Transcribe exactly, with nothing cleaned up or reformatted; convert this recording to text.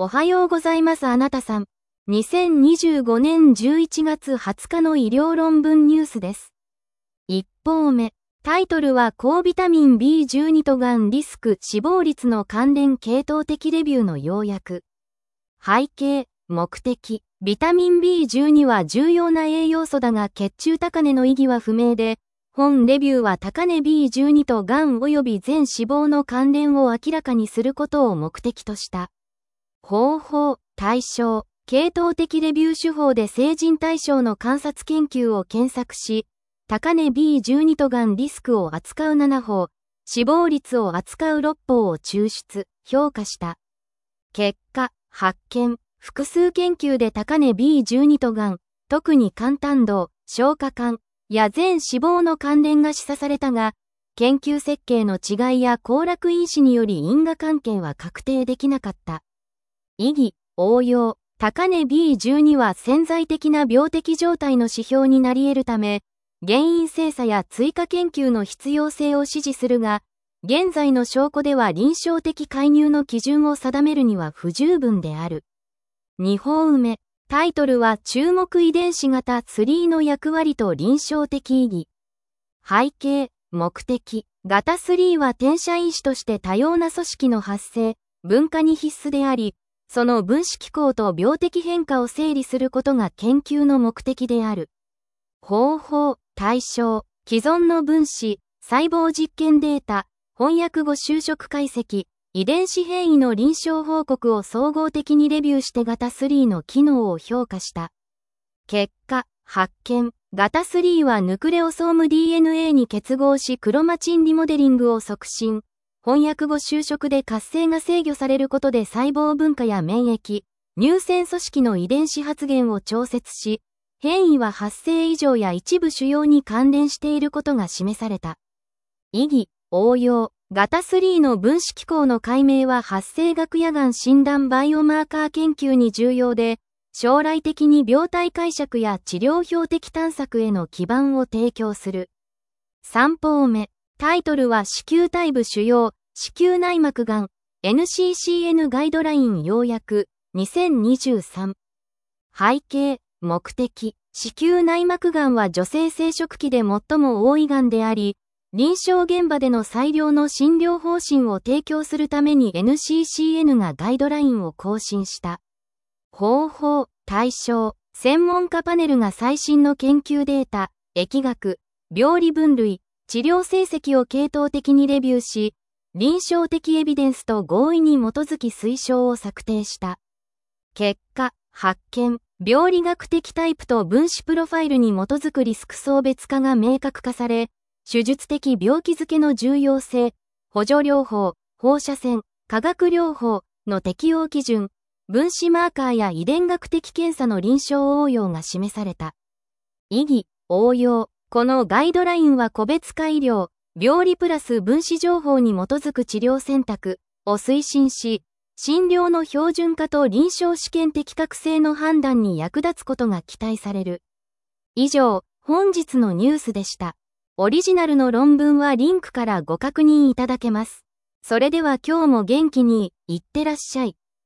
おはようございますあなたさん。にせんにじゅうごねんじゅういちがつはつかの医療論文ニュースです。いち報目。タイトルは高ビタミン ビーじゅうに とがんリスク死亡率の関連系統的レビューの要約。背景、目的。ビタミン ビーじゅうに は重要な栄養素だが血中高値の意義は不明で、本レビューは高値 ビーじゅうに とがん及び全死亡の関連を明らかにすることを目的とした。方法、対象、系統的レビュー手法で成人対象の観察研究を検索し、高値 ビーじゅうに とがんリスクを扱うななほう、死亡率を扱うろっぽうを抽出、評価した。結果、発見、複数研究で高値 ビーじゅうに とがん、特に肝胆道、消化管や全死亡の関連が示唆されたが、研究設計の違いや後落因子により因果関係は確定できなかった。意義、応用、高値 ビーじゅうに は潜在的な病的状態の指標になり得るため、原因精査や追加研究の必要性を支持するが、現在の証拠では臨床的介入の基準を定めるには不十分である。に報目。タイトルは注目遺伝子型スリーの役割と臨床的意義。背景、目的。型スリーは転写因子として多様な組織の発生、分化に必須であり、その分子機構と病的変化を整理することが研究の目的である。方法、対象、既存の分子、細胞実験データ、翻訳後修飾解析、遺伝子変異の臨床報告を総合的にレビューして型スリーの機能を評価した。結果、発見、型スリーはヌクレオソーム ディーエヌエー に結合しクロマチンリモデリングを促進。翻訳後修飾で活性が制御されることで細胞分化や免疫、乳腺組織の遺伝子発現を調節し、変異は発生異常や一部腫瘍に関連していることが示された。意義、応用、型スリーの分子機構の解明は発生学野がん診断バイオマーカー研究に重要で、将来的に病態解釈や治療標的探索への基盤を提供する。さん報目。タイトルは子宮体部腫瘍、子宮内膜がん、エヌシーシーエヌ ガイドライン要約、にせんにじゅうさん。背景、目的、子宮内膜がんは女性生殖期で最も多いがんであり、臨床現場での最良の診療方針を提供するために エヌシーシーエヌ がガイドラインを更新した。方法、対象、専門家パネルが最新の研究データ、疫学、病理分類、治療成績を系統的にレビューし、臨床的エビデンスと合意に基づき推奨を策定した。結果、発見、病理学的タイプと分子プロファイルに基づくリスク層別化が明確化され、手術的病気づけの重要性、補助療法、放射線、化学療法の適用基準、分子マーカーや遺伝学的検査の臨床応用が示された。意義、応用。このガイドラインは個別化医療、病理プラス分子情報に基づく治療選択を推進し、診療の標準化と臨床試験的確性の判断に役立つことが期待される。以上、本日のニュースでした。オリジナルの論文はリンクからご確認いただけます。それでは今日も元気にいってらっしゃい。